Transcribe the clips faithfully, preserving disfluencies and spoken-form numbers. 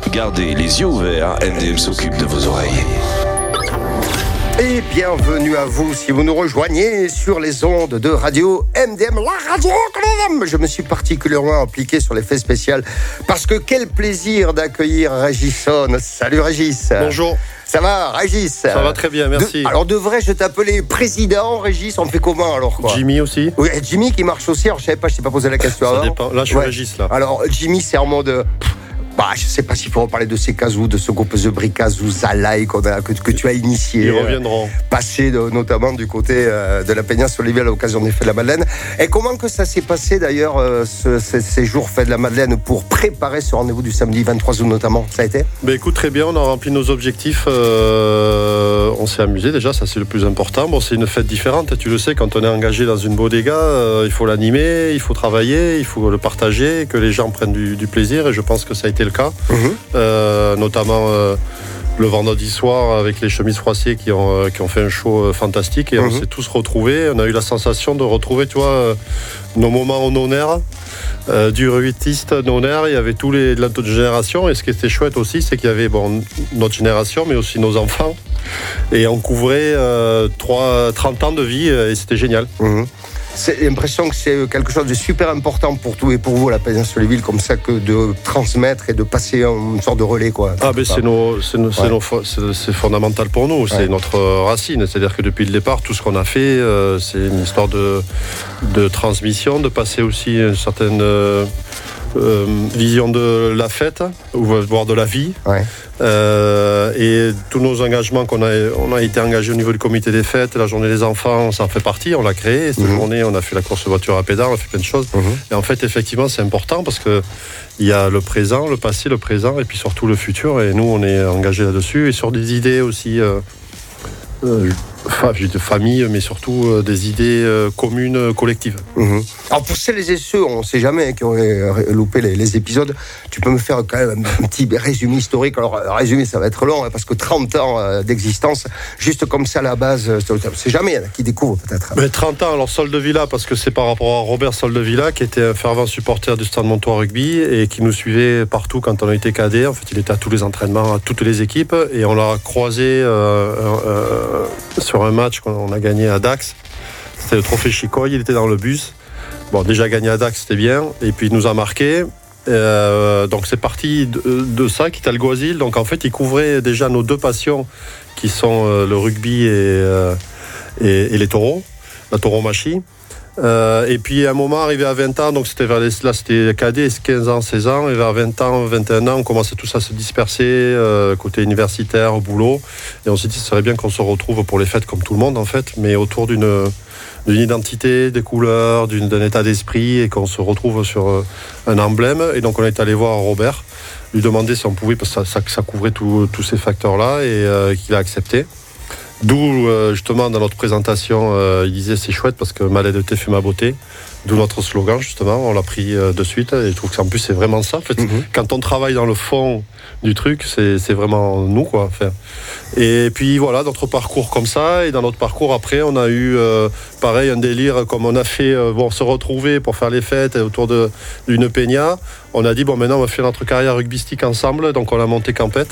Gardez les yeux ouverts, M D M s'occupe de vos oreilles. Et bienvenue à vous si vous nous rejoignez sur les ondes de radio M D M, la radio M D M. Je me suis particulièrement impliqué sur l'effet spécial parce que quel plaisir d'accueillir Régison. Salut Régis. Bonjour. Ça va, Régis? Ça va très bien, merci. De, alors devrais-je t'appeler président, Régis? On fait comment alors quoi? Jimmy aussi? Oui, Jimmy qui marche aussi. Alors je savais pas, je t'ai pas posé la question Ça avant. dépend. Là, je suis ouais. Régis là. Alors Jimmy, c'est en mode. Bah, je sais pas s'il faut reparler de ces casous, de ce groupe The Bricazou Zalaï qu'on a, que, que tu as initié. Ils reviendront. Euh, passé de, notamment du côté euh, de la Péninsule Olivier à l'occasion des Fêtes de la Madeleine. Et comment que ça s'est passé d'ailleurs, euh, ce, ces, ces jours Fêtes de la Madeleine pour préparer ce rendez-vous du samedi vingt-trois août notamment? Ça a été? Ben écoute, très bien, on a rempli nos objectifs. Euh, on s'est amusé déjà, ça c'est le plus important. Bon, c'est une fête différente, tu le sais, quand on est engagé dans une bodega, euh, il faut l'animer, il faut travailler, il faut le partager, que les gens prennent du, du plaisir. Et je pense que ça a été le cas. Mmh. Euh, notamment euh, le vendredi soir avec les chemises froissées qui ont, euh, qui ont fait un show euh, fantastique et mmh. on s'est tous retrouvés. On a eu la sensation de retrouver, tu vois, euh, nos moments en honneur, euh, du rugbyiste en honneur. Il y avait tous les de notre génération et ce qui était chouette aussi, c'est qu'il y avait bon, notre génération mais aussi nos enfants et on couvrait euh, trois, trente ans de vie et c'était génial. Mmh. C'est l'impression que c'est quelque chose de super important pour tout et pour vous, la Péninsule Olivier, comme ça, que de transmettre et de passer une sorte de relais, quoi. Ah, ben c'est, nos, c'est, nos, ouais. c'est, nos, c'est, c'est fondamental pour nous, c'est ouais. notre racine. C'est-à-dire que depuis le départ, tout ce qu'on a fait, euh, c'est une histoire de, de transmission, de passer aussi une certaine euh, euh, vision de la fête, voire de la vie. Ouais. Euh, et tous nos engagements qu'on a, on a été engagés au niveau du comité des fêtes, la journée des enfants, ça en fait partie, on l'a créé. Cette mmh. journée, on a fait la course voiture à pédales, on a fait plein de choses. Mmh. Et en fait, effectivement, c'est important parce que il y a le présent, le passé, le présent, et puis surtout le futur. Et nous, on est engagés là-dessus et sur des idées aussi. Euh, euh, de famille, mais surtout euh, des idées euh, communes, euh, collectives. Mmh. Alors pour celles et ceux, on ne sait jamais, qui auraient loupé les, les épisodes, tu peux me faire quand même un petit résumé historique. Alors résumé, ça va être long, hein, parce que trente ans euh, d'existence, juste comme ça à la base, c'est jamais, il y en a qui découvrent peut-être. Mais trente ans, alors Soldevilla, parce que c'est par rapport à Robert Soldevilla, qui était un fervent supporter du Stade Montois Rugby et qui nous suivait partout quand on a été cadet. En fait, il était à tous les entraînements, à toutes les équipes, et on l'a croisé euh, euh, sur un match qu'on a gagné à Dax. C'était le trophée Chicoy, il était dans le bus. Bon, déjà gagné à Dax, c'était bien. Et puis il nous a marqué. Euh, donc c'est parti de, de ça, qui est Alguazil. Donc en fait, il couvrait déjà nos deux passions, qui sont euh, le rugby et, euh, et, et les taureaux, la tauromachie. Euh, et puis à un moment, arrivé à vingt ans, donc c'était vers les, là c'était cadet, quinze ans, seize ans, et vers vingt ans, vingt et un ans, on commençait tous à se disperser, euh, côté universitaire, au boulot, et on s'est dit, ce serait bien qu'on se retrouve pour les fêtes comme tout le monde en fait, mais autour d'une, d'une identité, des couleurs, d'une, d'un état d'esprit, et qu'on se retrouve sur euh, un emblème. Et donc on est allé voir Robert, lui demander si on pouvait, parce que ça, ça, ça couvrait tous ces facteurs-là, et euh, qu'il a accepté. D'où, euh, justement, dans notre présentation, euh, il disait c'est chouette parce que ma laidité fait ma beauté. D'où notre slogan, justement, on l'a pris euh, de suite. Et je trouve qu'en plus, c'est vraiment ça. En fait, mm-hmm. Quand on travaille dans le fond du truc, c'est, c'est vraiment nous, quoi. Enfin, et puis, voilà, notre parcours comme ça. Et dans notre parcours, après, on a eu, euh, pareil, un délire comme on a fait, euh, bon, se retrouver pour faire les fêtes autour de, d'une peña. On a dit, bon, maintenant, on va faire notre carrière rugbystique ensemble. Donc, on a monté Campette.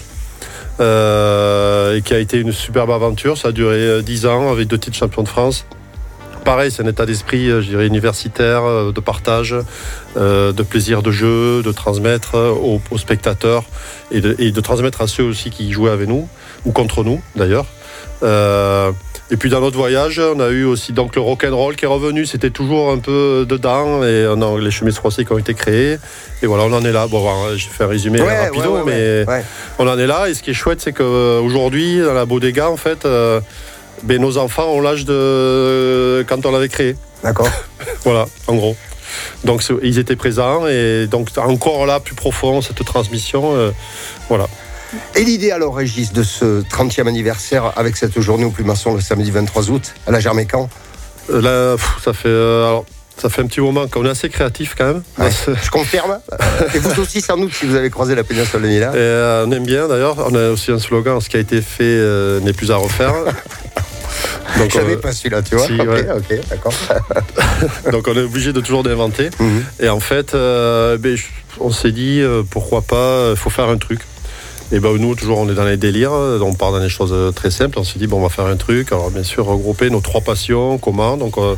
Euh, et qui a été une superbe aventure. Ça a duré dix ans avec deux titres champions de France. Pareil, c'est un état d'esprit, je dirais, universitaire, de partage, euh, de plaisir de jeu, de transmettre aux, aux spectateurs et de, et de transmettre à ceux aussi qui jouaient avec nous, ou contre nous d'ailleurs. Euh, et puis dans notre voyage, on a eu aussi donc le rock'n'roll qui est revenu, c'était toujours un peu dedans, et on a les chemises froissées qui ont été créées, et voilà, on en est là. Bon, j'ai fait un résumé ouais, rapido, ouais, ouais, mais ouais. on en est là, et ce qui est chouette, c'est qu'aujourd'hui, dans la bodega, en fait, euh, ben, nos enfants ont l'âge de quand on l'avait créé. D'accord. Voilà, en gros. Donc ils étaient présents, et donc encore là, plus profond, cette transmission, euh, voilà. Et l'idée alors, Régis, de ce trentième anniversaire avec cette journée au Plumasson le samedi vingt-trois août, elle a germé quand ? Là, pff, ça fait euh, alors, ça fait un petit moment qu'on est assez créatif quand même. Ouais, je confirme. Et vous aussi sans doute si vous avez croisé la péninsule de Nila. Euh, on aime bien d'ailleurs. On a aussi un slogan, ce qui a été fait euh, n'est plus à refaire. Donc, je savais euh, pas celui-là, tu vois. Si, ok, ouais. ok, d'accord. Donc on est obligé de toujours d'inventer. Mm-hmm. Et en fait, euh, ben, on s'est dit euh, pourquoi pas, il faut faire un truc. Et ben nous, toujours, on est dans les délires, on part dans les choses très simples. On s'est dit, bon, on va faire un truc. Alors, bien sûr, regrouper nos trois passions, comment, donc, euh,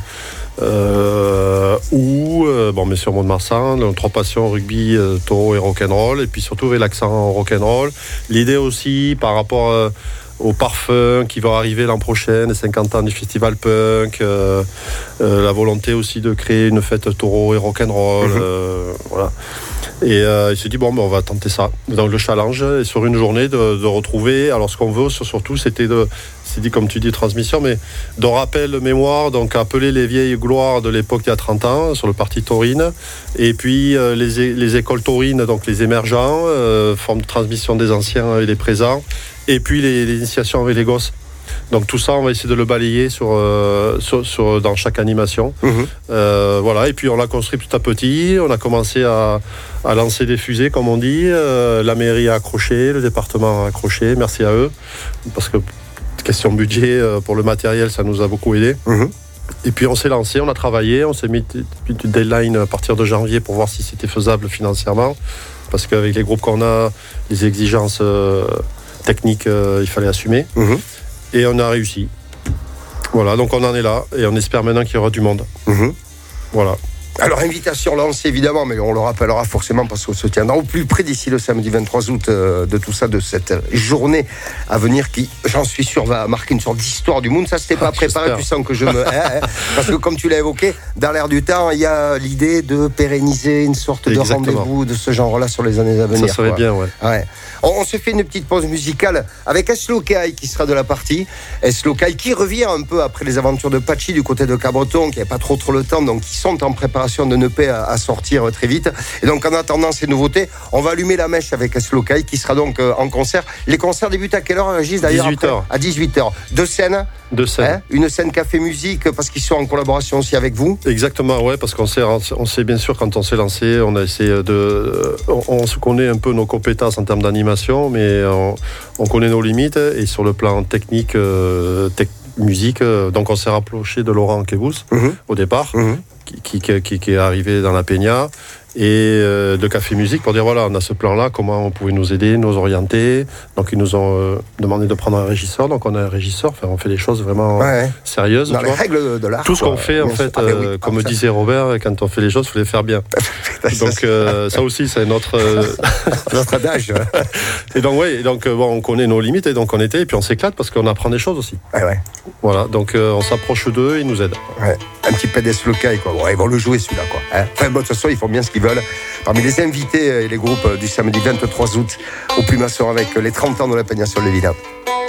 euh, où, euh, bon, bien sûr, Mont-de-Marsan, nos trois passions, rugby, euh, taureau et rock'n'roll, et puis surtout avec l'accent rock'n'roll. L'idée aussi, par rapport euh, au parfum qui va arriver l'an prochain, les cinquante ans du festival punk, euh, euh, la volonté aussi de créer une fête taureau et rock'n'roll, mmh. euh, voilà. Et euh, il s'est dit, bon, ben, on va tenter ça. Donc le challenge, et sur une journée, de, de retrouver, alors ce qu'on veut surtout, c'était de, c'est dit comme tu dis, transmission, mais de rappel, mémoire, donc appeler les vieilles gloires de l'époque il y a trente ans, sur le parti taurine, et puis euh, les, les écoles taurines, donc les émergents, euh, forme de transmission des anciens et des présents, et puis les, les initiations avec les gosses. Donc tout ça, on va essayer de le balayer sur, euh, sur, sur, dans chaque animation. Mmh. Euh, voilà. Et puis on l'a construit petit à petit. On a commencé à, à lancer des fusées, comme on dit. Euh, la mairie a accroché, le département a accroché. Merci à eux. Parce que question budget pour le matériel, ça nous a beaucoup aidé. Mmh. Et puis on s'est lancé, on a travaillé. On s'est mis une deadline à partir de janvier pour voir si c'était faisable financièrement. Parce qu'avec les groupes qu'on a, les exigences euh, techniques, euh, il fallait assumer. Mmh. Et on a réussi. Voilà, donc on en est là. Et on espère maintenant qu'il y aura du monde. Mmh. Voilà. Alors, invitation lancée, évidemment, mais on le rappellera forcément parce qu'on se tiendra au plus près d'ici le samedi vingt-trois août euh, de tout ça, de cette journée à venir qui, j'en suis sûr, va marquer une sorte d'histoire du monde. Ça, c'était pas ah, préparé, tu sens que je me... hein, hein, parce que comme tu l'as évoqué, dans l'air du temps, il y a l'idée de pérenniser une sorte Exactement. de rendez-vous de ce genre-là sur les années à venir. Ça serait quoi. bien, ouais. ouais. On, on se fait une petite pause musicale avec Eslokai qui sera de la partie. Eslokai qui revient un peu après les aventures de Patchy du côté de Cabreton, qui n'avait pas trop trop le temps, donc qui sont en préparation de ne pas à sortir très vite. Et donc en attendant ces nouveautés, on va allumer la mèche avec Eslokai qui sera donc en concert. Les concerts débutent à quelle heure, Régis, d'ailleurs? dix-huit heures. À dix-huit heures. Deux scènes Deux scènes. Hein, une scène café musique parce qu'ils sont en collaboration aussi avec vous. Exactement, ouais, parce qu'on sait, on sait bien sûr quand on s'est lancé, on a essayé de, on, on se connaît un peu nos compétences en termes d'animation, mais on, on connaît nos limites et sur le plan technique, euh, tech, musique, euh, donc on s'est rapproché de Laurent Kebous mmh. au départ. Mmh. Qui, qui, qui, qui est arrivé dans la Peña et euh, de Café Musique pour dire voilà, on a ce plan-là, comment on pouvait nous aider, nous orienter. Donc ils nous ont euh, demandé de prendre un régisseur, donc on a un régisseur, enfin, on fait des choses vraiment ouais. sérieuses. Dans les vois. règles de l'art. Tout ce qu'on fait, en fait, euh, oui. comme ah, disait Robert, quand on fait les choses, il faut les faire bien. Donc euh, ça aussi, c'est notre... Euh... notre adage. Et donc, ouais, et donc bon, on connaît nos limites, et donc on était, et puis on s'éclate parce qu'on apprend des choses aussi. Ouais, ouais. Voilà, donc euh, on s'approche d'eux, ils nous aident. Ouais. Un petit peu d'Eslokai, quoi. Bon, ils vont le jouer celui-là, quoi. Hein, enfin, bon, de toute façon, ils font bien ce qu'ils veulent. Parmi les invités et les groupes du samedi vingt-trois août au Plumasson avec les trente ans de la Peña sur le Villa.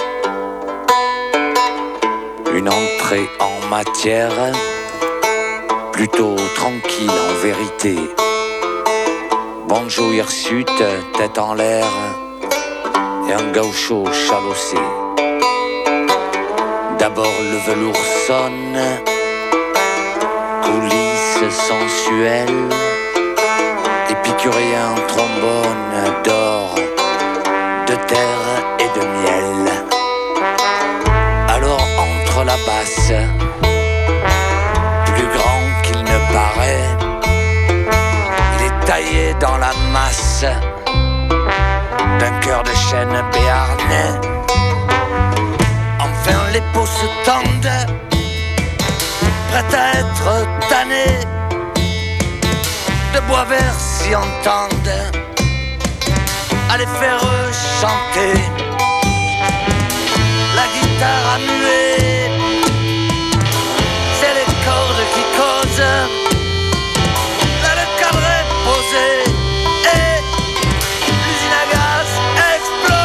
Une entrée en matière, plutôt tranquille en vérité. Bonjour hirsute, tête en l'air, et un gaucho chalossé. D'abord le velours sonne, coulisses sensuelles, épicurien trombone d'or, de terre et de miel. Alors entre la basse, plus grand qu'il ne paraît, il est taillé dans la masse d'un cœur de chêne béarnais. Enfin les peaux se tendent, prêtes à être tannées, de bois vert s'y entendent, à les faire chanter. La guitare a mué, c'est les cordes qui causent. Là le cadre est posé et l'usine à gaz explose.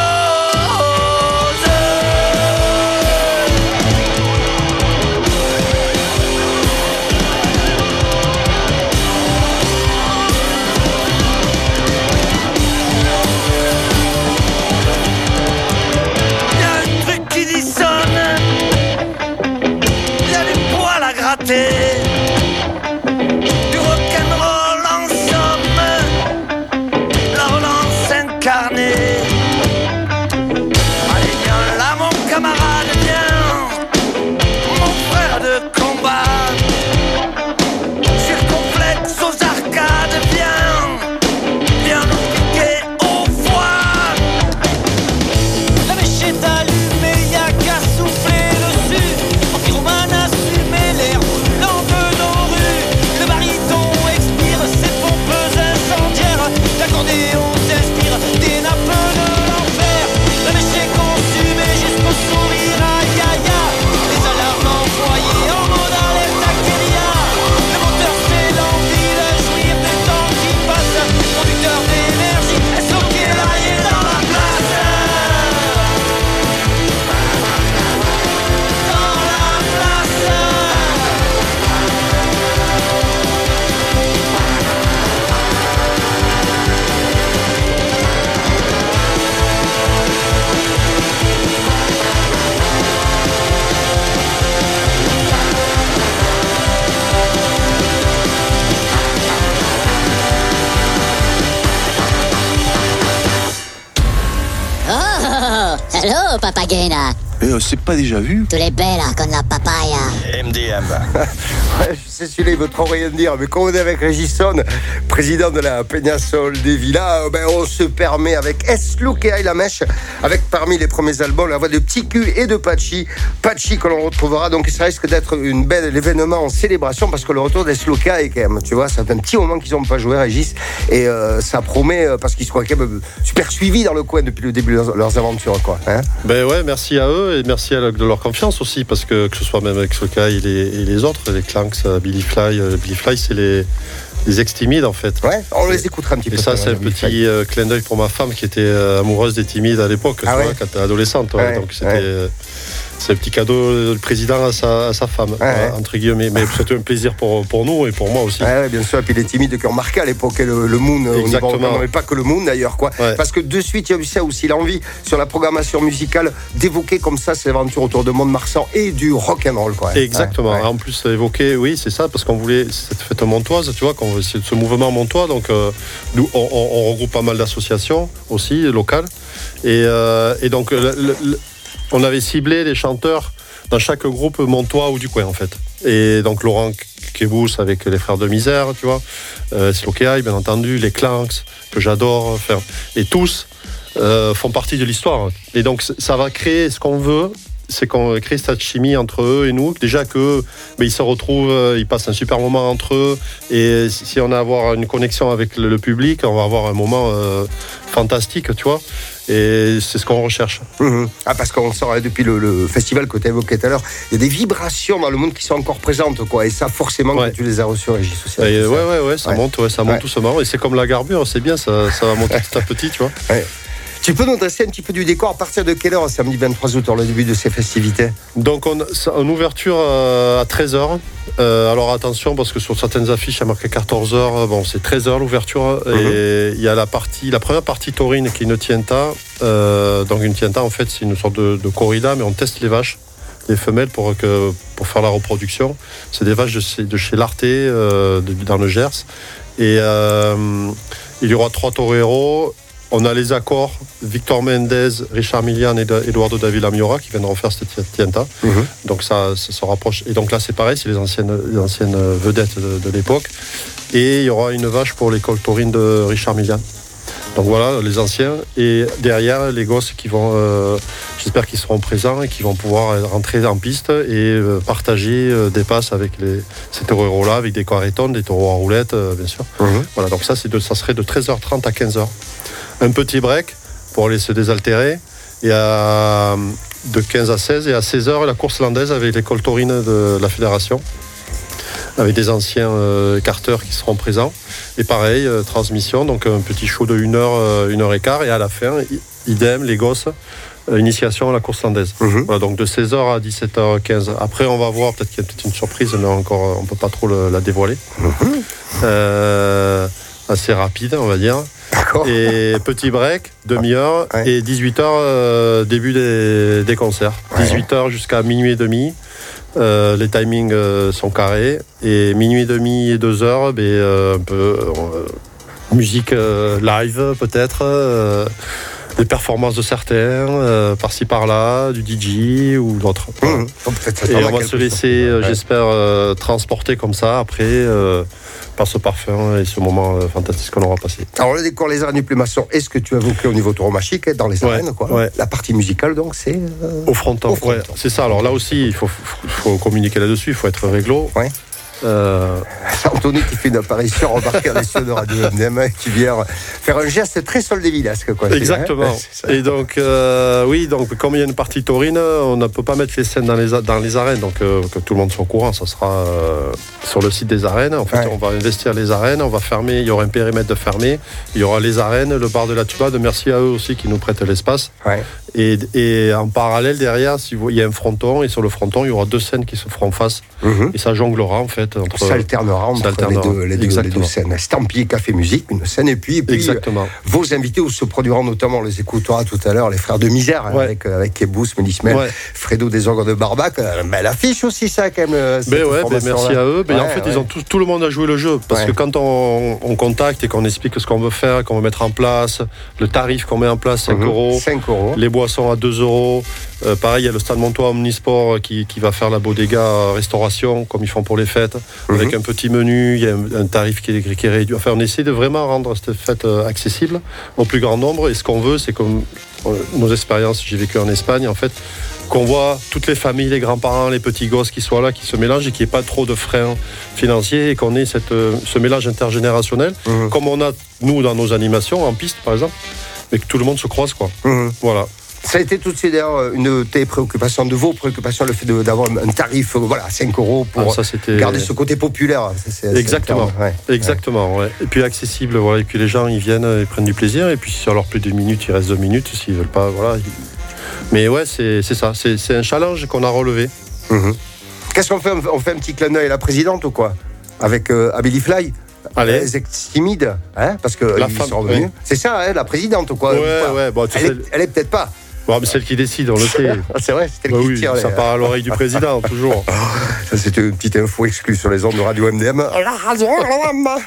Du rock'n'roll en somme, la relance incarnée. Allez viens là mon camarade, viens, mon frère de combat. Circonflexe aux arcades, viens, viens nous piquer au foie. hello, papagena. Mais on s'est pas déjà vu? Tu l'es bella con la papaya. M D M. Ouais, je sais, celui-là, il veut trop rien dire. Mais quand on est avec Régisson, président de la Peñasol des Villas, ben, on se permet avec S. Look et la mèche, avec parmi les premiers albums la voix de Petit Cul et de Patchy. Patchy que l'on retrouvera. Donc ça risque d'être une belle événement en célébration parce que le retour d'S. Look est quand même, tu vois, ça fait un petit moment qu'ils n'ont pas joué, Régis. Et euh, ça promet euh, parce qu'ils sont quand même super suivis dans le coin depuis le début de leurs, leurs aventures, quoi. Hein, ben ouais, merci à eux. Et merci à de leur confiance aussi, parce que que ce soit même avec Sokai et les, et les autres, les Clanks, Billy Fly, euh, Billy Fly, c'est les, les ex-timides en fait. Ouais, on les écoutera un petit et peu. Et ça, c'est un petit euh, clin d'œil pour ma femme qui était euh, amoureuse des timides à l'époque, ah tu ouais. vois, quand elle était adolescente. Ouais, ouais, donc c'était. Ouais. Euh, c'est un petit cadeau du président à sa, à sa femme, ouais, voilà, ouais. entre guillemets. Mais c'était un plaisir pour, pour nous et pour moi aussi. Ouais, bien sûr. Et puis les timides qui ont marqué à l'époque le, le Moon. Exactement. Mais pas que le Moon d'ailleurs, quoi. Ouais. Parce que de suite, il y a eu ça aussi, l'envie sur la programmation musicale d'évoquer comme ça ces aventures autour de Mont-de-Marsan et du rock and roll, quoi. Exactement. Ouais, ouais. En plus, évoquer, oui, c'est ça, parce qu'on voulait cette fête montoise, tu vois, qu'on, c'est ce mouvement montois. Donc, euh, nous, on, on, on regroupe pas mal d'associations aussi locales. Et, euh, et donc, le, le, le, on avait ciblé les chanteurs dans chaque groupe montois ou du coin en fait. Et donc Laurent Kebous avec les Frères de Misère, tu vois, euh, Slokei bien entendu, les Clanks que j'adore faire, et tous euh, font partie de l'histoire. Et donc ça va créer ce qu'on veut, c'est qu'on crée cette chimie entre eux et nous. Déjà que ben, ils se retrouvent, ils passent un super moment entre eux, et si on a à avoir une connexion avec le, le public, on va avoir un moment euh, fantastique, tu vois. Et c'est ce qu'on recherche. Mmh. Ah, parce qu'on sort depuis le, le festival que tu as évoqué tout à l'heure, il y a des vibrations dans le monde qui sont encore présentes, quoi. Et ça, forcément, ouais. quand tu les as reçues, Régis aussi. Et ouais, ouais, ouais, ça ouais. monte, ouais, ça monte ouais. doucement. Et c'est comme la garbure, c'est bien, ça, ça va monter petit à petit, tu vois. Ouais. Tu peux nous dresser un petit peu du décor à partir de quelle heure, samedi vingt-trois août, le début de ces festivités? Donc, on a une ouverture euh, à treize heures. Euh, alors attention, parce que sur certaines affiches, il y a marqué quatorze heures. Bon, c'est treize heures l'ouverture. Mm-hmm. Et il y a la partie, la première partie taurine qui est une tienta. Euh, donc, une tienta, en fait, c'est une sorte de, de corrida, mais on teste les vaches, les femelles, pour, que, pour faire la reproduction. C'est des vaches de, de chez Larté, euh, de, dans le Gers. Et euh, il y aura trois toreros. On a les accords, Victor Mendez, Richard Milian et Eduardo Davila Miora qui viendront faire cette tienta. Mmh. Donc ça, ça se rapproche. Et donc là, c'est pareil, c'est les anciennes, les anciennes vedettes de, de l'époque. Et il y aura une vache pour l'école taurine de Richard Milian. Donc voilà, les anciens. Et derrière, les gosses qui vont, euh, j'espère qu'ils seront présents et qui vont pouvoir rentrer en piste et euh, partager euh, des passes avec les, ces taureaux-là, avec des carretons, des taureaux à roulettes, euh, bien sûr. Mmh. Voilà, donc ça, c'est de, ça serait de treize heures trente à quinze heures. Un petit break pour aller se désaltérer, et à, de quinze à seize, et à seize heures la course landaise avec l'école taurine de la fédération, avec des anciens euh, carteurs qui seront présents, et pareil, euh, transmission, donc un petit show de une heure, euh, une heure et quart, et à la fin, idem, les gosses, euh, initiation à la course landaise. Mmh. Voilà, donc de seize heures à dix-sept heures quinze. Après, on va voir, peut-être qu'il y a peut-être une surprise, mais encore, on ne peut pas trop le, la dévoiler. Mmh. Euh, assez rapide, on va dire. D'accord. Et petit break, demi-heure, ouais. Et dix-huit heures, euh, début des, des concerts. Ouais. dix-huit heures jusqu'à minuit et demi. Euh, les timings euh, sont carrés. Et minuit et demi et deux heures, ben, euh, un peu euh, musique euh, live peut-être. Euh, des performances de certains, euh, par-ci par-là, du D J ou d'autres. Mmh. Et on va se laisser, euh, ouais. j'espère, euh, transporter comme ça après euh, par ce parfum et ce moment euh, fantastique qu'on aura passé. Alors le décor, les arènes du Plumasson, est-ce que tu as évoqué au niveau tauromachique, dans les arènes, ouais, quoi. Ouais. La partie musicale, donc, c'est euh, au fronton. Au fronton. Ouais, c'est ça. Alors là aussi, il faut, faut, faut communiquer là-dessus, il faut être réglo. Ouais. Euh... Anthony qui fait une apparition remarquée à l'émission de Radio M D M, qui vient faire un geste très soldévillasque, quoi. Exactement. Hein, et donc euh, oui, donc comme il y a une partie taurine, on ne peut pas mettre les scènes dans les dans les arènes, donc euh, que tout le monde soit au courant. Ça sera euh, sur le site des arènes. En fait, ouais. on va investir les arènes, on va fermer. Il y aura un périmètre de fermé. Il y aura les arènes, le bar de la Tubade. Merci à eux aussi qui nous prêtent l'espace. Ouais. Et, et en parallèle derrière, si vous, il y a un fronton, et sur le fronton, il y aura deux scènes qui se feront face. Mm-hmm. Et ça jonglera en fait. Entre, ça alternera entre alternera. Les, deux, les, deux, les deux scènes. Stampillé Café Musique, une scène, et puis, et puis Exactement. Vos invités où se produiront notamment, on les écoutera tout à l'heure, les Frères de Misère, ouais. avec, avec Kebous, Mélismel, ouais. Fredo des Ogres de Barbac. Belle affiche aussi, ça, quand même. Ben ouais, ben merci à eux. Ben ouais, en fait, ouais. ils ont tout, tout le monde a joué le jeu. Parce ouais. que quand on, on contacte et qu'on explique ce qu'on veut faire, qu'on veut mettre en place, le tarif qu'on met en place, cinq mmh. euros, cinq euros, les boissons, boissons à deux euros. Euh, pareil, il y a le stade Montois Omnisport qui, qui va faire la bodega restauration, comme ils font pour les fêtes, mmh. avec un petit menu, il y a un, un tarif qui est, qui est réduit. Enfin, on essaie de vraiment rendre cette fête accessible au plus grand nombre. Et ce qu'on veut, c'est comme euh, nos expériences, j'ai vécu en Espagne, en fait, qu'on voit toutes les familles, les grands-parents, les petits gosses qui soient là, qui se mélangent et qu'il n'y ait pas trop de freins financiers et qu'on ait cette, ce mélange intergénérationnel, mmh. comme on a, nous, dans nos animations, en piste, par exemple, mais que tout le monde se croise, quoi. Mmh. Voilà. Ça a été tout de suite d'ailleurs une de tes préoccupations, de vos préoccupations, le fait de, d'avoir un tarif voilà, à cinq euros pour ah, ça, garder ce côté populaire. C'est, c'est, Exactement, c'est ouais. Exactement ouais. Et puis accessible, voilà. Et puis les gens, ils viennent, ils prennent du plaisir, et puis si ça leur plaît deux minutes, ils restent deux minutes, s'ils ne veulent pas, voilà. Mais ouais, c'est, c'est ça, c'est, c'est un challenge qu'on a relevé. Mmh. Qu'est-ce qu'on fait? On fait un petit clin d'œil à la présidente ou quoi? Avec euh, Abili Fly. Allez. Les timides, hein, parce que la ils femme, sont revenus. Ouais. C'est ça, hein, la présidente ou quoi? Ouais, ouais. Bon, elle, est, elle est peut-être pas. Bon, mais celle qui décide, on le sait. C'est vrai, c'est elle bah qui oui, tire. Ça les... part à l'oreille du président, toujours. Ça, c'était une petite info exclue sur les ondes de Radio M D M. La radio M D M.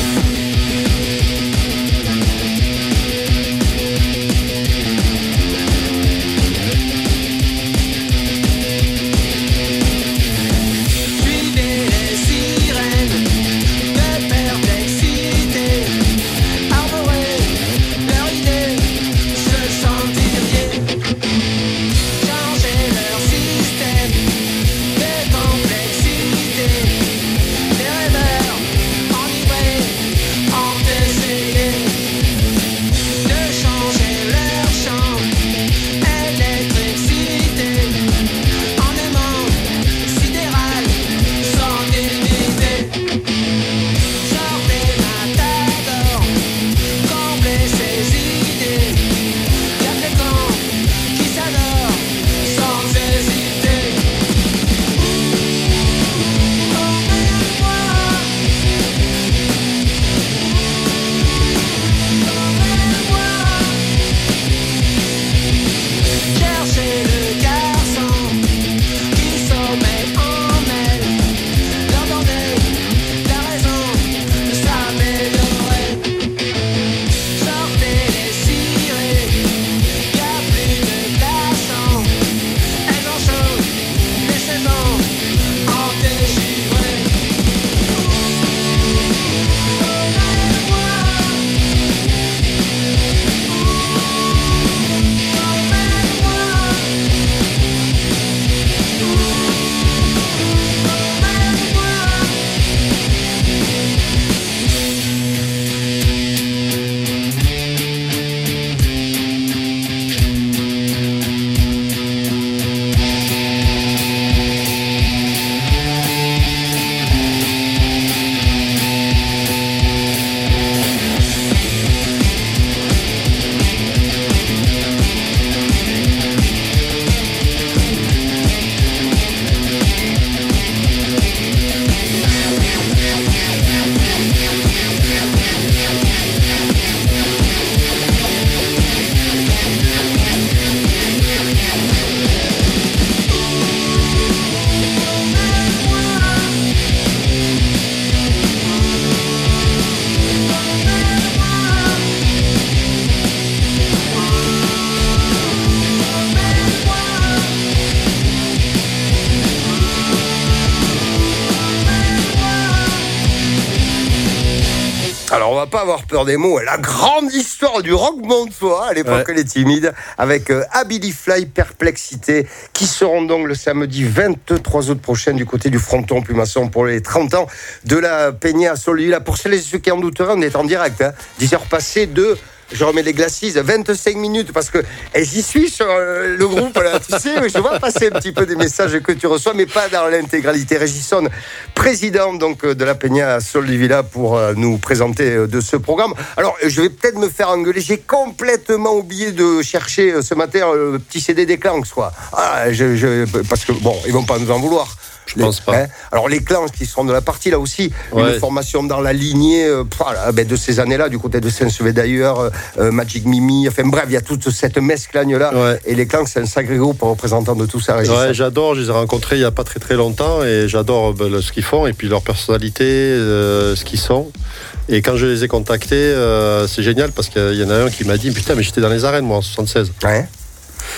Alors on va pas avoir peur des mots, la grande histoire du rock montois à l'époque ouais. Les Timides avec euh, Abili Fly, Perplexité, qui seront donc le samedi vingt-trois août prochain du côté du fronton Plumasson pour les trente ans de la Peña Solivila. Pour celles et ceux qui en douteraient, on est en direct, hein, dix heures passées de... Je remets les glacis, vingt-cinq minutes, parce que et j'y suis sur euh, le groupe, là, tu sais, je vois passer un petit peu des messages que tu reçois, mais pas dans l'intégralité. Régissonne, président donc, de la Peña Solivila, pour euh, nous présenter euh, de ce programme. Alors, je vais peut-être me faire engueuler, j'ai complètement oublié de chercher euh, ce matin euh, le petit C D des Clans, quoi. Ah, je, je, parce que, bon, ils vont pas nous en vouloir. Je pense pas. Hein. Alors les Clans qui seront de la partie là aussi, ouais. Une formation dans la lignée euh, voilà, ben de ces années-là, du côté de Saint-Sevé d'ailleurs, euh, Magic Mimi, enfin bref, il y a toute cette mesclagne là. Ouais. Et les Clans, c'est un sacré groupe représentant de tout ça. Ouais, j'adore, je les ai rencontrés il y a pas très très longtemps et j'adore ben, ce qu'ils font et puis leur personnalité, euh, ce qu'ils sont. Et quand je les ai contactés, euh, c'est génial parce qu'il y en a un qui m'a dit putain mais j'étais dans les arènes moi en soixante-seize. Ouais.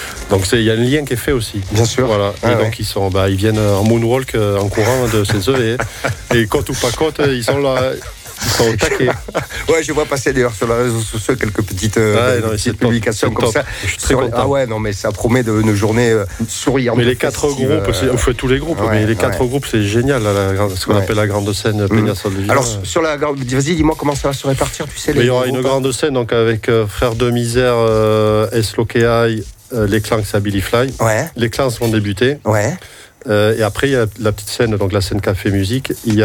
Donc il y a un lien qui est fait aussi. Bien sûr. Voilà. Ah, et ouais. donc ils sont, bah, ils viennent en moonwalk euh, en courant de chez eux et, et côte ou pas côte, ils sont là. Ils sont au taquet. Ouais, je vois passer d'ailleurs sur les réseaux sociaux quelques petites, euh, Ouais, petites non, c'est top, publications c'est comme top. ça. Je suis très Sur les- content. Ah ouais, non, mais ça promet de, une journée euh, souriante. Mais les quatre festive, groupes, c'est, euh, on fait tous les groupes, ouais, mais les quatre ouais. groupes, c'est génial, là, la grande- ce qu'on Ouais. appelle la grande scène Peña Sol de Vila. Alors, sur la grande. Vas-y, dis-moi comment ça va se répartir, tu sais. Mais les il y aura une groupes grande scène donc, avec euh, Frères de Misère, euh, Esloqueai, euh, les Clans, c'est à Billy Fly. Ouais, Les Clans vont débuter. ouais. Euh, et après, il y a la petite scène, donc la scène café musique. Il y,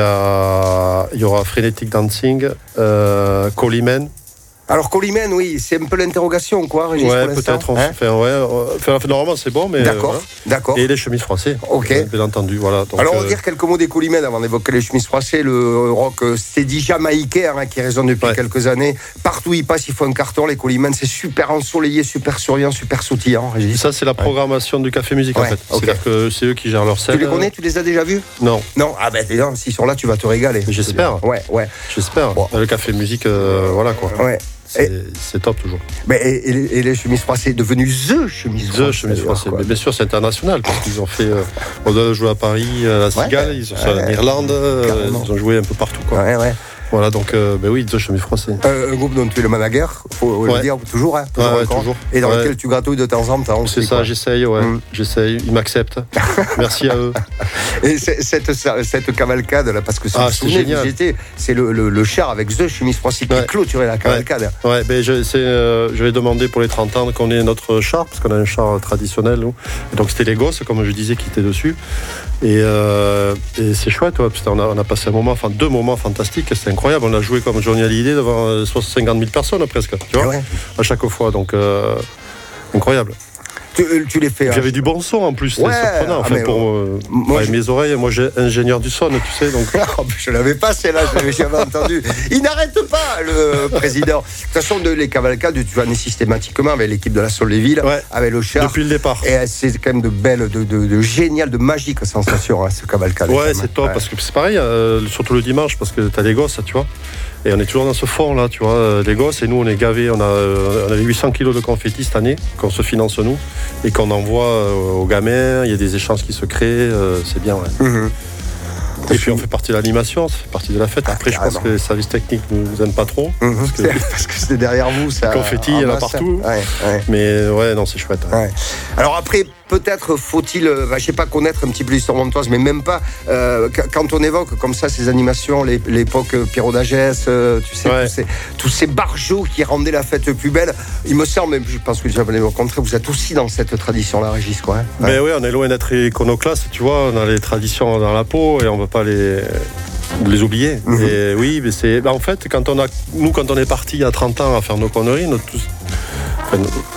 a, il y aura Frenetic Dancing, euh, Colyman. Alors, Colyman, oui, c'est un peu l'interrogation, quoi, Régis, Ouais, pour l'instant, peut-être. On hein fait, ouais, euh, enfin, normalement, c'est bon, mais. D'accord, euh, d'accord. Et les chemises français. Ok. euh, Bien entendu, voilà. Donc, Alors, on va euh, dire quelques mots des Colyman avant d'évoquer les chemises froissées. Le rock euh, steady jamaïcain hein, qui résonne depuis Ouais. quelques années. Partout où il passe, il faut un carton. Les Colyman, c'est super ensoleillé, super souriant, super sautillant, Régis. ça, c'est la programmation du café musique, Ouais, en fait. ok. C'est-à-dire que c'est eux qui gèrent leur scène. Tu les connais, tu les as déjà vus? Non, Non. Ah ben, dis donc, s'ils sont là, tu vas te régaler. J'espère. Ouais, ouais, j'espère. Bon. Le café musique, euh, voilà quoi. ouais. C'est, c'est top toujours. Mais, et, et les, et les chemises froissées, devenues The chemises The froissées. chemise d'ailleurs, française. quoi. Mais bien sûr, c'est international parce qu'ils ont fait. Euh, on a joué à Paris, à la Cigale, ils ont fait Ouais. en Irlande, euh, Carrément. ils ont joué un peu partout quoi. Ouais, ouais. Voilà, donc, euh, ben oui, The chemise français. Euh, un groupe dont tu es le manager, faut le Ouais. dire, toujours, hein, toujours, Ouais, ouais, encore, toujours. et dans Ouais. lequel tu gratouilles de temps en temps. C'est aussi, ça, quoi. j'essaye, ouais. Mm. J'essaye, ils m'acceptent. Merci à eux. Et c'est- cette, cette cavalcade, là, parce que c'est, Ah, vous c'est vous souvenez, génial. vous étiez- c'est le, le, le char avec The chemise froissée qui Ouais. clôturait la cavalcade. Ouais, ben je, c'est, euh, je vais demander pour les trente ans qu'on ait notre char, parce qu'on a un char traditionnel, nous. Et donc c'était les gosses, comme je disais, qui étaient dessus. Et, euh, et c'est chouette, ouais, parce qu'on a, on a passé un moment, enfin deux moments fantastiques, c'était incroyable. On a joué comme Johnny Hallyday devant euh, cinquante mille personnes presque, tu vois, Ouais. à chaque fois, donc euh, incroyable. Tu, tu les fais. hein. J'avais du bon son en plus, c'était Ouais, surprenant. ah, Enfin, mais, pour euh, moi, ouais, je- mes oreilles, moi j'ai ingénieur du son, tu sais, donc. Oh, mais je l'avais pas, celle-là, je l'avais jamais entendu. Il n'arrête pas, le président. De toute façon, de, les cavalcades, tu vas aller systématiquement avec l'équipe de la Soul-les-Villes, Ouais. avec le char. Depuis le départ. Et euh, c'est quand même de belles, de, de, de géniales, de magiques sensations, hein, ce cavalcade. quand Ouais, même. c'est top, Ouais. parce que c'est pareil, euh, surtout le dimanche, parce que t'as les gosses, tu vois. Et on est toujours dans ce fond là, tu vois, euh, les gosses, et nous on est gavés, on a, euh, on a huit cents kilos de confettis cette année, qu'on se finance nous, et qu'on envoie euh, aux gamins, il y a des échanges qui se créent, euh, c'est bien, ouais. Mhm. Et puis on fait partie de l'animation, ça fait partie de la fête. Après, je pense carrément. que les services techniques ne nous aiment pas trop. Mhm. Parce que- C'est- Parce que c'est derrière vous, ça. Le confetti, il y en a ramasse. partout. Ouais, ouais. Mais ouais, non, c'est chouette. hein. Ouais. Alors après, peut-être faut-il, euh, bah, je sais pas, connaître un petit peu l'histoire montoise, mais même pas. euh, qu- quand on évoque comme ça ces animations, les- l'époque euh, Pierrot d'Agès, euh, tu sais, Ouais. tous, ces, tous ces barjots qui rendaient la fête plus belle. Il me semble, même, je pense que j'avais rencontré, vous êtes aussi dans cette tradition-là, Régis, quoi. Hein. Mais ouais, on est loin d'être iconoclaste, tu vois, on a les traditions dans la peau et on ne veut pas les, les oublier. Mhm. Et oui, mais c'est. Bah, en fait, quand on a, nous, quand on est parti il y a trente ans à faire nos conneries, notre- tous- enfin,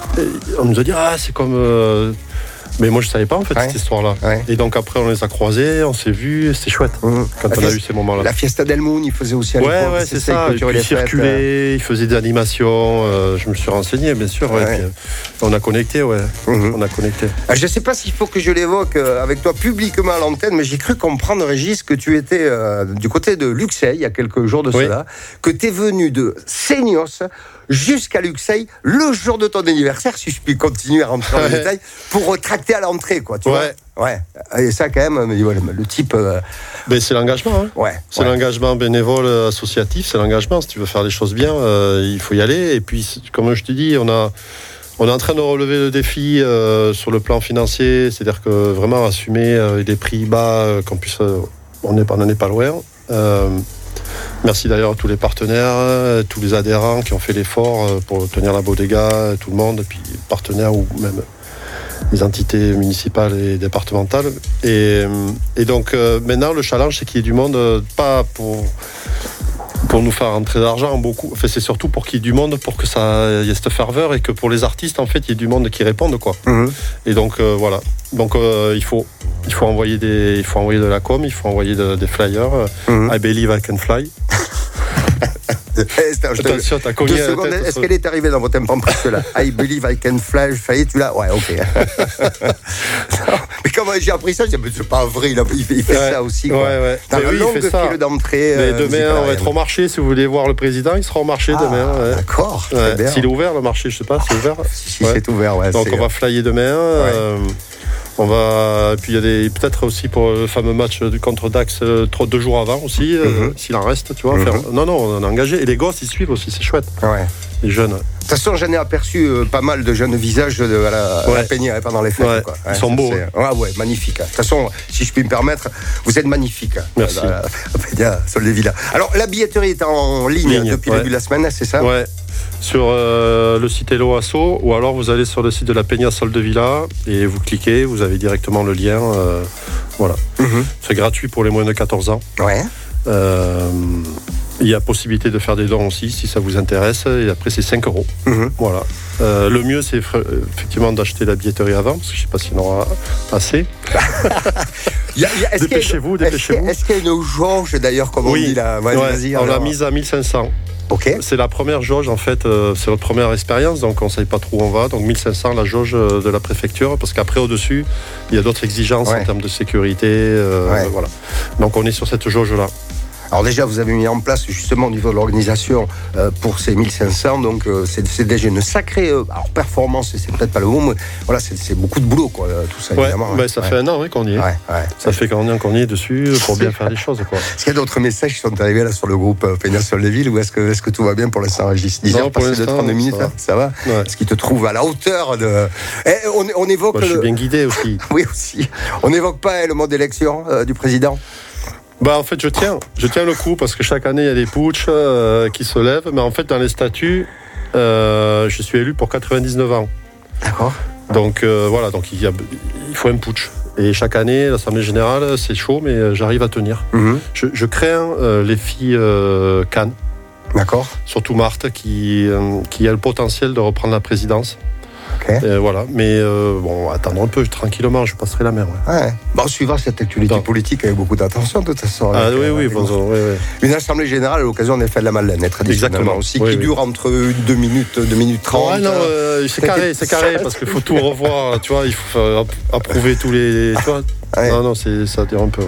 on nous a dit, ah, c'est comme. euh, Mais moi, je savais pas, en fait, Ouais. cette histoire-là. Ouais. Et donc, après, on les a croisés, on s'est vus, c'était chouette. Mhm. Quand La on a fiesta- eu ces moments-là. La Fiesta del Moon, il faisait aussi à Ouais, l'époque. ouais, c'est ça, ça. il Et clôturait puis, les fêtes, euh. circuler, il faisait des animations. euh, je me suis renseigné, bien sûr. ouais, Ouais. puis, euh, on a connecté, ouais. Mhm. On a connecté. Ah, je ne sais pas s'il faut que je l'évoque euh, avec toi publiquement à l'antenne, mais j'ai cru comprendre, Régis, que tu étais euh, du côté de Luxeuil il y a quelques jours de Oui. cela, que tu es venu de Seignos jusqu'à Luxeuil le jour de ton anniversaire, si je puis continuer à rentrer dans les Ouais. détails, pour tracter à l'entrée, quoi. Tu Ouais. vois ouais. Et ça, quand même, mais voilà, le type. euh, Ben, c'est l'engagement, hein. ouais. C'est ouais. l'engagement bénévole euh, associatif, c'est l'engagement. Si tu veux faire les choses bien, euh, il faut y aller. Et puis, c'est- comme je te dis, on, a, on est en train de relever le défi euh, sur le plan financier, c'est-à-dire que vraiment assumer euh, des prix bas, euh, qu'on puisse, euh, on n'est pas- on n'en est pas loin. Euh, merci d'ailleurs à tous les partenaires, euh, tous les adhérents qui ont fait l'effort euh, pour tenir la bodega, euh, tout le monde, et puis partenaires ou même les entités municipales et départementales. Et, et donc euh, maintenant, le challenge, c'est qu'il y ait du monde, euh, pas pour, pour nous faire rentrer d'argent beaucoup, enfin, c'est surtout pour qu'il y ait du monde, pour que ça il y ait cette ferveur et que pour les artistes, en fait, il y ait du monde qui réponde, quoi. Mhm. Et donc euh, voilà. Donc euh, il faut il faut envoyer des il faut envoyer de la com, il faut envoyer de- des flyers. Mhm. I believe I can fly. je te- Attention, t'as cogné Deux la secondes, tête est-ce sur- qu'elle est arrivée dans votre tympan presque là? I believe I can fly, ça y est, tu l'as? Ouais, ok. Non, mais comment j'ai appris ça? Je dis, mais c'est pas vrai, il, a- il fait, il fait Ouais, ça aussi. Quoi. ouais, ouais. T'as Mais un oui, il long fait ça. fil d'entrée. Mais euh, demain, musicale on va aérienne. être au marché. Si vous voulez voir le président, il sera au marché Ah, demain. Ouais. D'accord, très Ouais. bien. S'il est ouvert, le marché, je sais pas, c'est ouvert. Si, si, Ouais. c'est ouvert, ouais. Donc c'est- on va flyer demain. euh, on va. Puis il y a des peut-être aussi pour le fameux match du contre Dax euh, trois- deux jours avant aussi, euh, Mhm. s'il en reste, tu vois. Mhm. faire- Non, non, on a engagé. Et les gosses, ils suivent aussi, c'est chouette. Ouais. Les jeunes. De toute façon, j'en ai aperçu euh, pas mal de jeunes visages de, à la, à la Ouais. Peña, pendant les fêtes. Ouais, Quoi. ils sont ça, beaux, c'est- Ouais, ouais, magnifique. De toute façon, si je puis me permettre, vous êtes magnifique. Merci. Dans la Peña, Sol de Villa. Alors, la billetterie est en ligne, Ligne, depuis ouais. le début de la semaine, c'est ça? Ouais. Sur euh, le site Hello Asso, ou alors vous allez sur le site de la Peña Sol de Villa et vous cliquez, vous avez directement le lien. euh, voilà. Mhm. C'est gratuit pour les moins de quatorze ans. Ouais. Euh, Il y a possibilité de faire des dons aussi si ça vous intéresse. Et après, c'est cinq euros. Mhm. Voilà. Euh, le mieux, c'est fr- effectivement d'acheter la billetterie avant, parce que je ne sais pas s'il y en aura assez. Y a- y a- est-ce qu'il y a une- Dépêchez-vous, est-ce dépêchez-vous. qu'il y a- Est-ce qu'il y a une jauge d'ailleurs, comme on dit là? Ouais, Ouais, vas-y, on l'a alors. mise à mille cinq cents. Ok. C'est la première jauge, en fait, euh, c'est notre première expérience, donc on ne sait pas trop où on va. Donc mille cinq cents, la jauge euh, de la préfecture, parce qu'après, au-dessus, il y a d'autres exigences Ouais. en termes de sécurité. euh, Ouais. Voilà. Donc on est sur cette jauge-là. Alors déjà, vous avez mis en place justement au niveau de l'organisation euh, pour ces mille cinq cents, donc euh, c'est c'est déjà une sacrée euh, alors performance, c'est peut-être pas le mot, mais voilà, c'est c'est beaucoup de boulot, quoi, euh, tout ça, Ouais, évidemment. ben, ouais. ça Ouais. fait un an oui, qu'on y est. Ouais, ouais. Ça fait qu'un an qu'on y est dessus pour bien faire les choses. Quoi. Est-ce qu'il y a d'autres messages qui sont arrivés là sur le groupe euh, Peña Sol de Ville, ou est-ce que, est-ce que tout va bien pour l'instant, Régis? dix Non, heures pour passées de l'instant, trente minutes, ça va. là, ça va? Ouais. Est-ce qu'il te trouve à la hauteur de... Eh, on, on évoque... Moi, je suis le- bien guidé aussi. Oui, aussi. On n'évoque pas eh, le mode d'élection euh, du président? Bah, en fait, je tiens. Je tiens le coup parce que chaque année, il y a des putschs euh, qui se lèvent. Mais en fait, dans les statuts, euh, je suis élu pour quatre-vingt-dix-neuf ans. D'accord. Donc, euh, voilà, donc il, y a, il faut un putsch. Et chaque année, l'Assemblée Générale, c'est chaud, mais euh, j'arrive à tenir. Mhm. Je, je crains euh, les filles euh, Cannes, D'accord. surtout Marthe, qui, euh, qui a le potentiel de reprendre la présidence. Ok. Euh, voilà, mais euh, bon, attendre un peu, tranquillement, je passerai la mer. Ouais. Ouais. Bon, suivant cette actualité Non. politique avec beaucoup d'attention, de toute façon. Ah avec, oui, euh, oui, avec bon, vous. oui, oui. Une assemblée générale à l'occasion des fêtes de la Madeleine, traditionnellement Exactement. aussi, Oui, qui oui. dure entre deux minutes, deux minutes trente. Ouais, non, euh, c'est carré, c'est carré, parce qu'il faut tout revoir, tu vois, il faut euh, approuver tous les. Tu vois. Ouais. Non, non, c'est, ça dure un peu, ouais.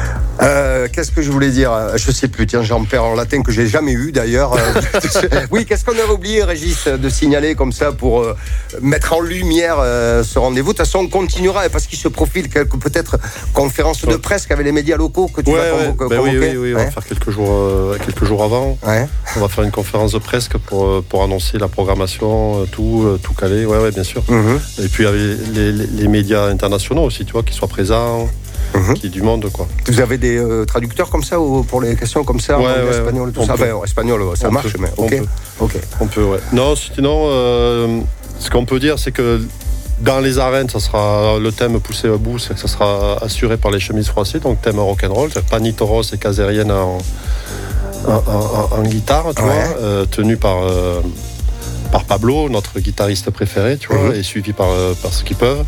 Euh, qu'est-ce que je voulais dire? Je sais plus, tiens, j'en perds en latin que j'ai jamais eu d'ailleurs. Euh, oui, qu'est-ce qu'on avait oublié, Régis, de signaler comme ça pour euh, mettre en lumière euh, ce rendez-vous? De toute façon, on continuera, parce qu'il se profile quelques peut-être conférences de presse qu'avec les médias locaux que tu Ouais, vas ouais, convo- ben oui, convoquer. oui, oui, on Ouais. va faire quelques jours, euh, quelques jours avant. Ouais. On va faire une conférence de presse pour, euh, pour annoncer la programmation, euh, tout, euh, tout calé, ouais, ouais, bien sûr. Mhm. Et puis avec les, les, les médias internationaux aussi, tu vois, qui soient présents, Mhm. qui y ait du monde, quoi. Vous avez des euh, traducteurs comme ça ou pour les questions comme ça, en Ouais, anglais, ouais, espagnol et tout on ça? peut. Enfin, en espagnol, ça On marche, peut, mais on ok. peut. Ok. On peut, ouais. Non, sinon, euh, ce qu'on peut dire, c'est que dans les arènes, ça sera le thème poussé au bout, c'est que ça sera assuré par les chemises froissées, donc thème rock'n'roll, Panitoros et Caserienne en, en, en, en guitare, tu Ouais. vois, euh, tenu par, euh, par Pablo, notre guitariste préféré, tu vois, Mhm. et suivi par, euh, par ceux qui peuvent.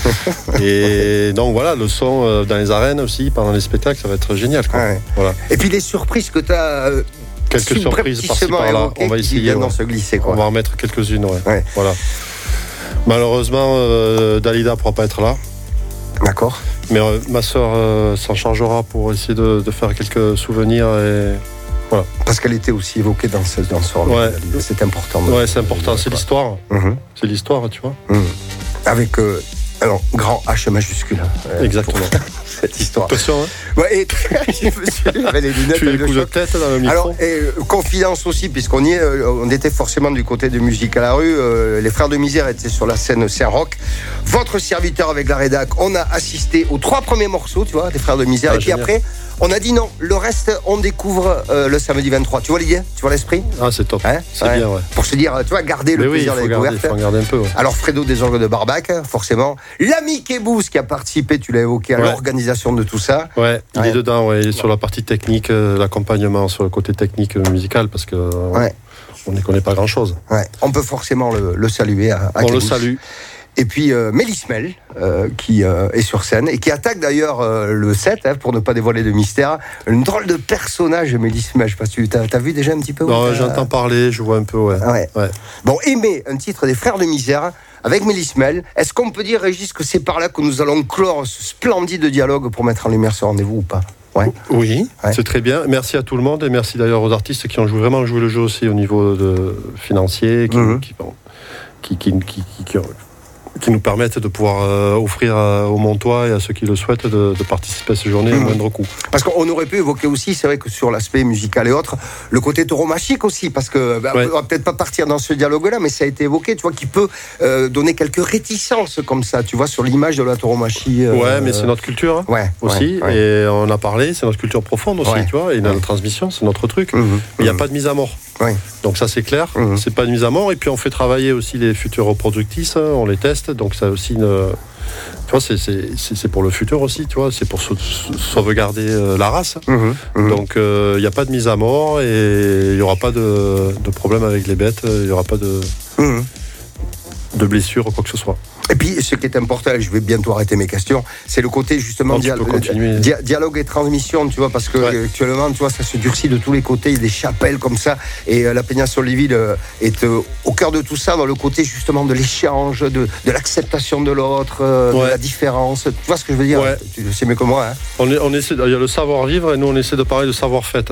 Et donc voilà, le son euh, dans les arènes aussi, pendant les spectacles, ça va être génial, quoi. Ouais. Voilà. Et puis les surprises que tu as euh, Quelques surprises par-ci par-là, on va qui essayer. viennent ouais. dans ce glisser, quoi. On va en mettre quelques-unes, ouais. Ouais. Voilà. Malheureusement, euh, Dalida ne pourra pas être là. D'accord. Mais euh, ma soeur euh, s'en chargera pour essayer de, de faire quelques souvenirs. Et... Parce qu'elle était aussi évoquée dans ce, dans ce rôle. Ouais. C'est important. de- Ouais, c'est important. C'est Ouais. l'histoire. Mhm. C'est l'histoire, tu vois. Mhm. Avec euh, alors, grand H majuscule. euh, Exactement. pour cette histoire. Attention, hein. Ouais, et je me suis dit, j'avais les lunettes Tu fais avec les le coups de choc. tête dans le micro. Alors, et, euh, confidence aussi, puisqu'on y est, euh, on était forcément du côté de Musique à la rue. euh, les Frères de Misère étaient sur la scène Saint-Roch. Votre serviteur avec la rédac, on a assisté aux trois premiers morceaux, tu vois, des Frères de Misère. Ah, et puis génial. après, on a dit non, le reste, on découvre euh, le samedi vingt-trois. Tu vois l'idée? Tu vois l'esprit? Ah, c'est top. Hein C'est Ouais. bien, ouais. Pour se dire, tu vois, garder Mais le oui, il plaisir de faut la garder, il découverte. faut en garder un peu. Ouais. Alors Fredo des Ongles de Barbac, forcément. L'ami Kébous qui a participé, tu l'as évoqué, à Ouais. l'organisation de tout ça. Ouais, il Ouais. est dedans, ouais, il est sur la partie technique, euh, l'accompagnement sur le côté technique euh, musical, parce que euh, Ouais. on n'y connaît pas grand-chose. Ouais. On peut forcément le, le saluer à, à On le Kébous. salue. Et puis euh, Mélismel, euh, qui euh, est sur scène et qui attaque d'ailleurs euh, le set, hein, pour ne pas dévoiler de mystère. Une drôle de personnage, Mélismel. Je sais pas si tu t'as, t'as vu déjà un petit peu. Non, ou j'entends parler, je vois un peu, ouais. Ouais. ouais. Bon, Aimer, un titre des Frères de Misère, avec Mélismel. Est-ce qu'on peut dire, Régis, que c'est par là que nous allons clore ce splendide dialogue pour mettre en lumière ce rendez-vous ou pas? Ouais. Oui, ouais. C'est très bien. Merci à tout le monde et merci d'ailleurs aux artistes qui ont joué, vraiment joué le jeu aussi au niveau de financier, qui, mmh. qui, bon, qui, qui, qui, qui, qui, qui nous permettent de pouvoir euh, offrir à, au Montois et à ceux qui le souhaitent de, de participer à ces journées mmh. à moindre coût. Parce qu'on aurait pu évoquer aussi, c'est vrai que sur l'aspect musical et autres, le côté tauromachique aussi, parce que bah, ouais. on va peut-être pas partir dans ce dialogue-là, mais ça a été évoqué, tu vois, qui peut euh, donner quelques réticences comme ça, tu vois, sur l'image de la tauromachie. Euh, ouais, mais c'est notre culture hein, ouais, aussi, ouais, ouais. et on a parlé, c'est notre culture profonde aussi, ouais. tu vois, et la ouais. transmission, c'est notre truc. Mmh. Mais il n'y a mmh. pas de mise à mort. Ouais. Donc ça c'est clair, mmh. c'est pas une mise à mort. Et puis on fait travailler aussi les futurs reproductrices, on les teste, donc ça aussi une... Tu vois, c'est, c'est, c'est pour le futur aussi, tu vois, c'est pour sauvegarder euh, la race. Mmh, mmh. Donc il euh, n'y a pas de mise à mort et il n'y aura pas de, de problème avec les bêtes, il n'y aura pas de, mmh. de blessures ou quoi que ce soit. Et puis, ce qui est important, je vais bientôt arrêter mes questions, c'est le côté justement non, dia- dia- dialogue et transmission, tu vois, parce que ouais. actuellement, tu vois, ça se durcit de tous les côtés, il y a des chapelles comme ça, et euh, la péninsule Livide euh, est euh, au cœur de tout ça, dans le côté justement de l'échange, de, de l'acceptation de l'autre, euh, ouais. de la différence. Tu vois ce que je veux dire? ouais. Tu le sais mieux que moi. Hein. On, est, on essaie, il y a le savoir-vivre et nous, on essaie de parler de savoir-fait.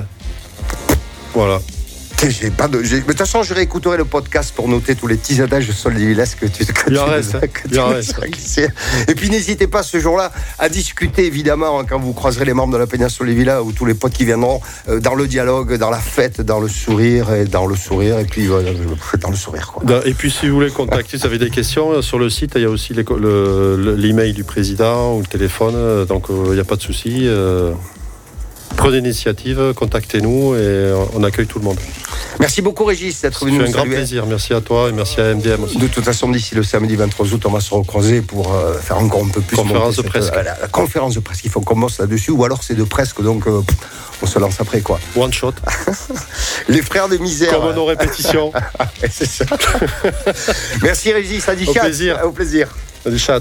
Voilà. J'ai pas de, j'ai, mais de toute façon, je réécouterai le podcast pour noter tous les petits adages de Soldevillesque que tu, que il tu, reste, que tu nous Et puis n'hésitez pas ce jour-là à discuter évidemment hein, quand vous croiserez les membres de la péninsule Villa ou tous les potes qui viendront euh, dans le dialogue, dans la fête, dans le sourire et dans le sourire et puis euh, dans le sourire. Quoi. Et puis si vous voulez contacter, si vous avez des questions sur le site, il y a aussi les, le, le, l'email du président ou le téléphone, donc il euh, n'y a pas de souci. Euh... Prenez l'initiative, contactez-nous et on accueille tout le monde. Merci beaucoup Régis d'être venu nous saluer. C'est un grand plaisir, merci à toi et merci à M D M aussi. De toute façon, d'ici le samedi vingt-trois août, on va se recroiser pour euh, faire encore un peu plus... Conférence de presse. Euh, la, la conférence de presse, il faut qu'on bosse là-dessus, ou alors c'est de presque, donc euh, pff, on se lance après quoi. One shot. Les frères de misère. Comme nos répétitions. C'est ça. Merci Régis, à Au plaisir. Au plaisir. Salut chat.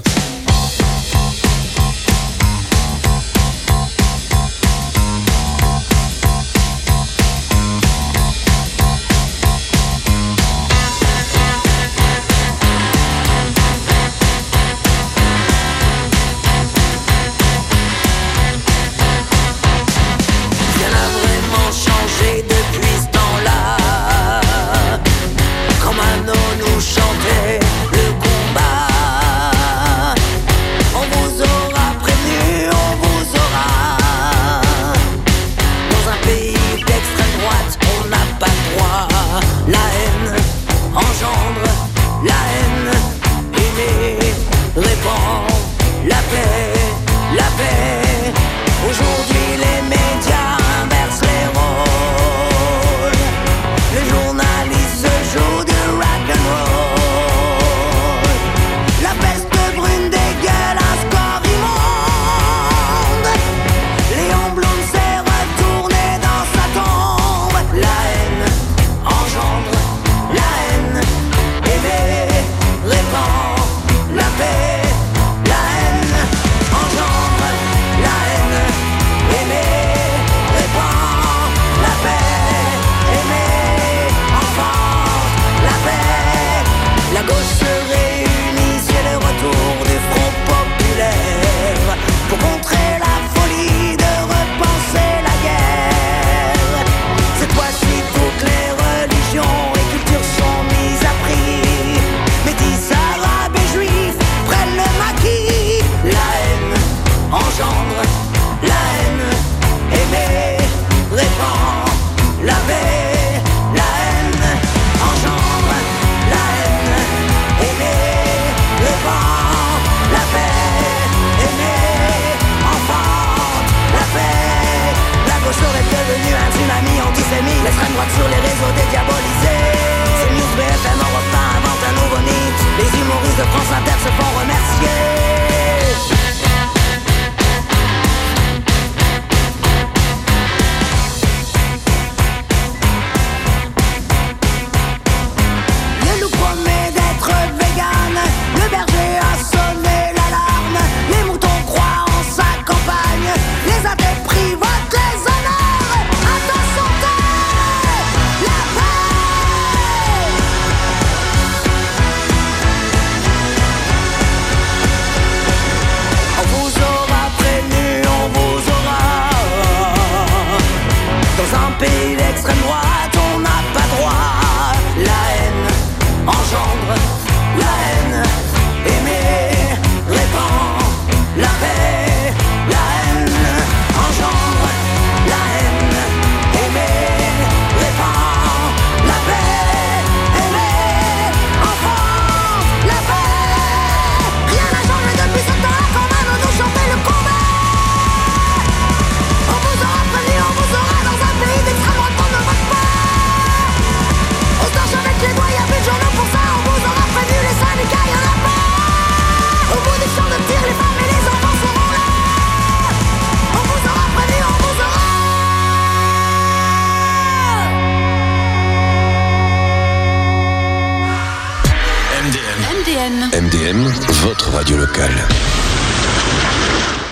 Sur les réseaux dédiabolisés, c'est News B F M, on refait, invente un nouveau mythe. Les humoristes de France Inter se font remercier. Le loup promet d'être vegan, le berger M, votre radio locale.